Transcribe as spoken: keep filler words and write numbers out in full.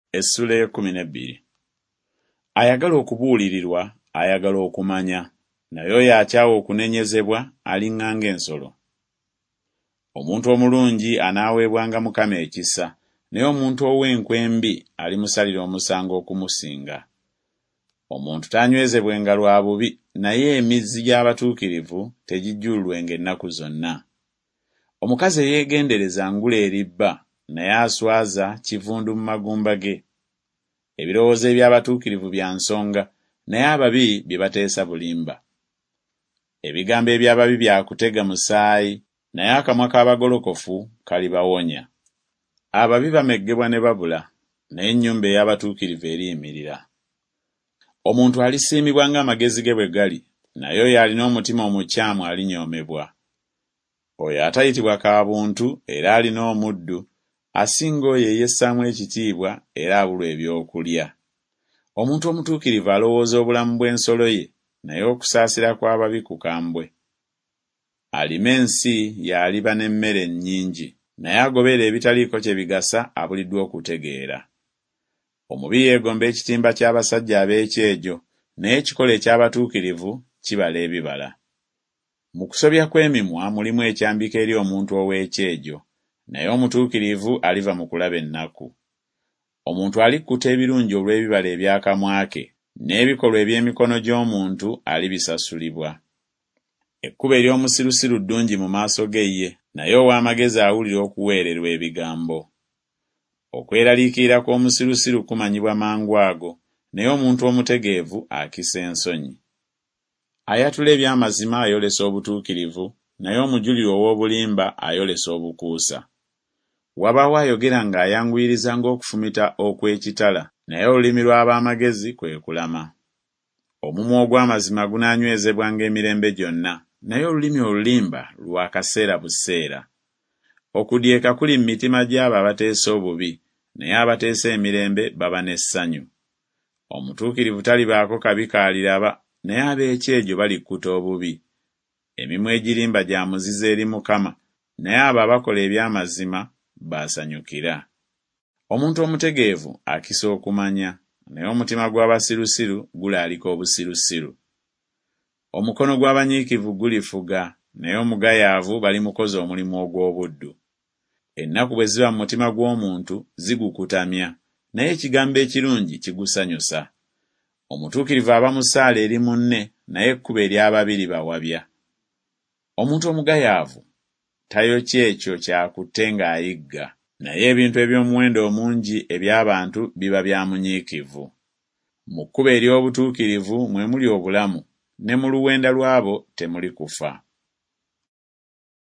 Essula y'ekkumi n'ebbiri. Ayagala okubuulirirwa ayagala okumanya, naye oyo akyawa okunenyezebwa aliŋŋanga ensolo. Omuntu omulungi anaaweebwanga Mukama ekisa, naye omuntu ow'enkwe embi alimusalira omusango okumusinga. Omuntu tanywezebwenga lwa bubi, naye emizzi gy'abatuukirivu tegijjulwenga ennaku zonna. Omukazi eyeegendereza ngula eribba, naye aswaza kivundu mu magumba ge. Ebirowoozo eby'abatuukirivu bya nsonga, naye ababi bye bateesa bulimba. Ebigambo eby'ababi bya kutega musaayi, naye akamwa k'abagolokofu kalibawonya. Ababi bameggebwa ne babula, naye ennyumba ey'abatuukirivu eriyimirira. Omuntu alisiimibwa ng'amagezi ge bwe gali, naye oyo alina omutima omukyamu alinyoomebwa. Oyo atayitibwa ka buntu era alina omuddu, asinga oyo eyessaamu ekitiibwa era abulwa ebyokulya. Omuntu omutuukirivu alowooza obulamu bw'ensolo ye, naye okusaasira kw'ababi kukambwe. Alima ensi y'aliba n'emmere nnyingi, naye agoberera ebitaliiko kye bigasa abuliddwa okutegeera. Omubi yeegomba ekitimba ky'abasajja ab'ekyejo, naye ekikola eky'abatuukirivu kibala ebibala. Mu kusobya kw'emimwa mulimu ekyambika eri omuntu ow'ekyejo, naye omutuukirivu aliva mu kulaba ennaku. Omuntu alikkuta ebirungi olw'ebibala eby'akamwa ke, n'ebikolwa eby'emikono gy'omuntu alibisasulibwa. Ekkubo ery'omusirusiru ddungi mu maaso ge ye, naye ow'amagezi awulira okuweererwa ebigambo. Okweraliikirira kw'omusirusiru kumanyibwa mangu ago, naye omuntu omutegeevu akisa ensonyi. Ayatula eby'amazima ayolesa obutuukirivu, naye omujulirwa ow'obulimba ayolesa obukuusa. Wabaawo ayogera ng'ayanguyiriza ng'okufumita okw'ekitala, naye olulimi lw'ab'amagezi kwe kulama. Omumwa ogw'amazima gunaanywezebwanga emirembe gyonna, naye olulimi olulimba lwa kaseera buseera. Okudyeka kuli mu mitima gy'abo abateesa obubi, naye abateesa emirembe baba n'essanyu. Omutuukirivu talibaako kabi k'aliraba, naye ab'ekyejo balikkuta obubi. Emimwa egirimba gya muzizo eri Mukama, naye abo abakola eby'amazima baasanyukira. Omuntu omutegeevu akisa okumanya, naye omutima gw'abasirusiru gulaalika obusirusiru. Omukono gw'abanyiikivu gulifuga, naye omugayaavu balimukoza omulimu ogw'obuddu. Ennaku bwe ziba mu mutima gw'omuntu zigukutamya, naye ekigambo ekirungi kigusanyusa. Omutuukirivu aba musaala eri munne, naye ekkubo ery'ababi libawabya. Omuntu omugayaavu tayokya ekyo kyakutte ng'ayigga, naye ebintu eby'omuwendo omungi eby'abantu biba bya munyiikivu. Mu kkubo ery'obutuukirivu mwe muli obulamu, ne mu luwenda lw'abo temuli kufa.